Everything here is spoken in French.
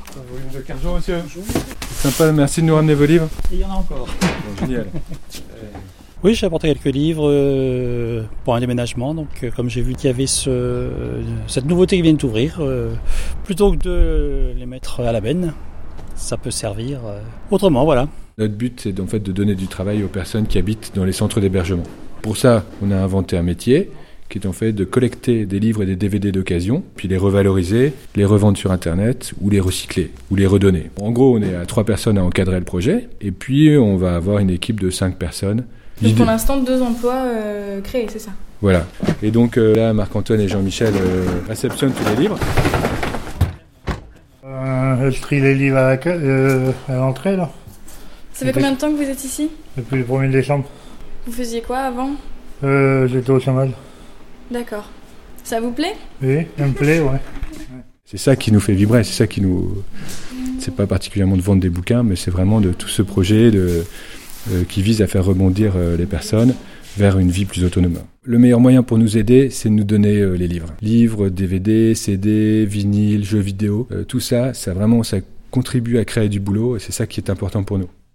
Un volume de 15 jours, monsieur. Sympa, merci de nous ramener vos livres. Et il y en a encore. Bon, génial. Oui, j'ai apporté quelques livres pour un déménagement. Donc, comme j'ai vu qu'il y avait cette nouveauté qui vient d'ouvrir, plutôt que de les mettre à la benne, ça peut servir autrement, voilà. Notre but, c'est en fait de donner du travail aux personnes qui habitent dans les centres d'hébergement. Pour ça, on a inventé un métier qui est en fait de collecter des livres et des DVD d'occasion, puis les revaloriser, les revendre sur Internet, ou les recycler, ou les redonner. En gros, on est à 3 personnes à encadrer le projet, et puis on va avoir une équipe de 5 personnes. Donc pour l'instant, 2 emplois créés, c'est ça? Voilà. Et donc là, Marc-Antoine et Jean-Michel réceptionnent tous les livres. Je trie les livres à l'entrée, là. Ça fait combien de temps que vous êtes ici? Depuis le 1er décembre. Vous faisiez quoi avant? J'étais au chômage. D'accord. Ça vous plaît? Oui, ça me plaît, ouais. C'est ça qui nous fait vibrer, c'est ça qui nous... C'est pas particulièrement de vendre des bouquins, mais c'est vraiment de tout ce projet qui vise à faire rebondir les personnes vers une vie plus autonome. Le meilleur moyen pour nous aider, c'est de nous donner les livres. Livres, DVD, CD, vinyle, jeux vidéo, tout ça, ça contribue à créer du boulot et c'est ça qui est important pour nous.